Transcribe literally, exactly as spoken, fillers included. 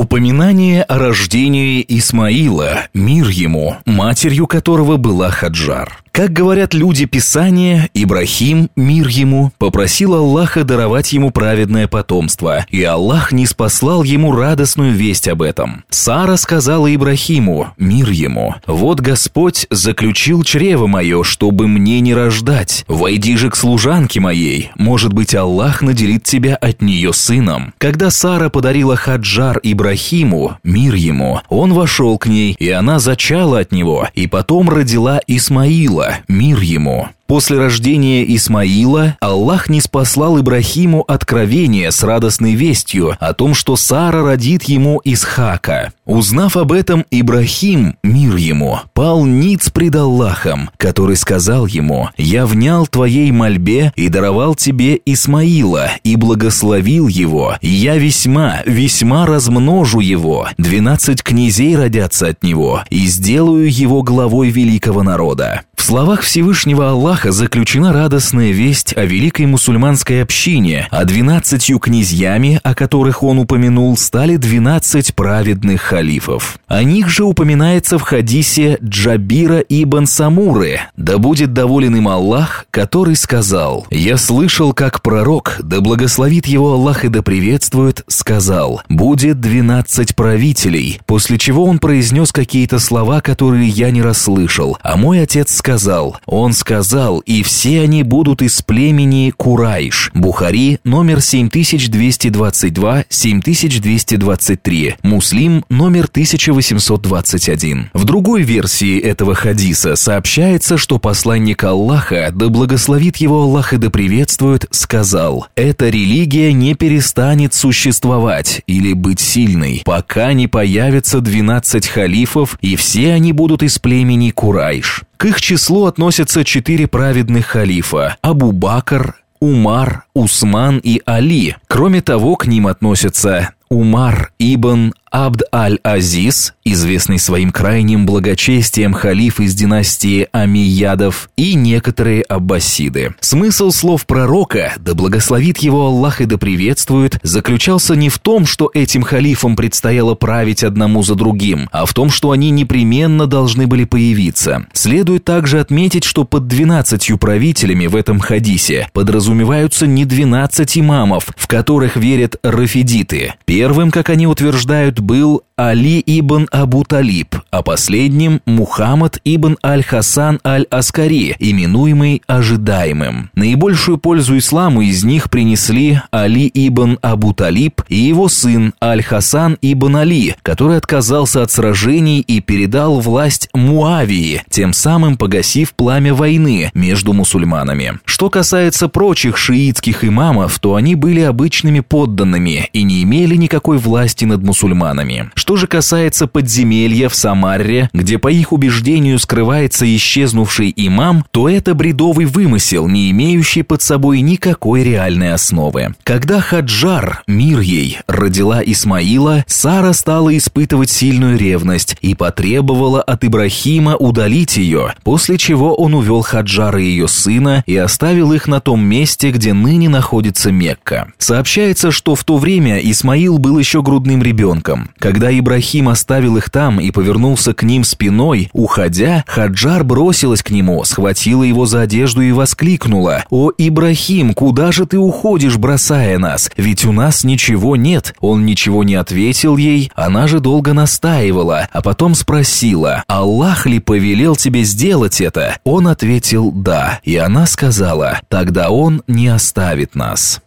Упоминание о рождении Исмаила, мир ему, матерью которого была Хаджар. Как говорят люди Писания, Ибрахим, мир ему, попросил Аллаха даровать ему праведное потомство, и Аллах ниспослал ему радостную весть об этом. Сара сказала Ибрахиму, мир ему: «Вот Господь заключил чрево мое, чтобы мне не рождать. Войди же к служанке моей, может быть, Аллах наделит тебя от нее сыном». Когда Сара подарила Хаджар Ибрахиму, мир ему, он вошел к ней, и она зачала от него, и потом родила Исмаила, мир ему. После рождения Исмаила Аллах ниспослал Ибрахиму откровение с радостной вестью о том, что Сара родит ему Исхака. Узнав об этом, Ибрахим, мир ему, пал ниц пред Аллахом, который сказал ему: «Я внял твоей мольбе и даровал тебе Исмаила, и благословил его, и я весьма, весьма размножу его, двенадцать князей родятся от него, и сделаю его главой великого народа». В словах Всевышнего Аллаха заключена радостная весть о великой мусульманской общине, а двенадцатью князьями, о которых он упомянул, стали двенадцать праведных халифов. О них же упоминается в хадисе Джабира ибн Самуры, да будет доволен им Аллах, который сказал: «Я слышал, как пророк, да благословит его Аллах и да приветствует, сказал: будет двенадцать правителей», после чего он произнес какие-то слова, которые я не расслышал, а мой отец сказал, Сказал. Он сказал: «И все они будут из племени Курайш». Бухари, номер семь тысяч двести двадцать два — семь тысяч двести двадцать три. Муслим, номер тысяча восемьсот двадцать один. В другой версии этого хадиса сообщается, что посланник Аллаха, да благословит его Аллах и да приветствует, сказал: «Эта религия не перестанет существовать или быть сильной, пока не появятся двенадцать халифов, и все они будут из племени Курайш». К их числу относятся четыре праведных халифа – Абу Бакр, Умар, Усман и Али. Кроме того, к ним относятся Умар ибн Абд аль-Азиз, известный своим крайним благочестием халиф из династии Амийядов, и некоторые аббасиды. Смысл слов пророка, да благословит его Аллах и да приветствует, заключался не в том, что этим халифам предстояло править одному за другим, а в том, что они непременно должны были появиться. Следует также отметить, что под двенадцатью правителями в этом хадисе подразумеваются не двенадцать имамов, в которых верят рафидиты. Первым, как они утверждают, был Али ибн Абу Талиб, а последним Мухаммад ибн аль-Хасан аль-Аскари, именуемый ожидаемым. Наибольшую пользу исламу из них принесли Али ибн Абу Талиб и его сын аль-Хасан ибн Али, который отказался от сражений и передал власть Муавии, тем самым погасив пламя войны между мусульманами. Что касается прочих шиитских имамов, то они были обычными подданными и не имели никакой власти над мусульманами. Что же касается подземелья в Самарре, где по их убеждению скрывается исчезнувший имам, то это бредовый вымысел, не имеющий под собой никакой реальной основы. Когда Хаджар, мир ей, родила Исмаила, Сара стала испытывать сильную ревность и потребовала от Ибрахима удалить ее, после чего он увел Хаджар и ее сына и оставил их на том месте, где ныне находится Мекка. Сообщается, что в то время Исмаил был еще грудным ребенком. Когда Ибрахим оставил их там и повернулся к ним спиной, уходя, Хаджар бросилась к нему, схватила его за одежду и воскликнула: «О, Ибрахим, куда же ты уходишь, бросая нас? Ведь у нас ничего нет». Он ничего не ответил ей, она же долго настаивала, а потом спросила: «Аллах ли повелел тебе сделать это?» Он ответил: «Да». И она сказала: «Тогда он не оставит нас».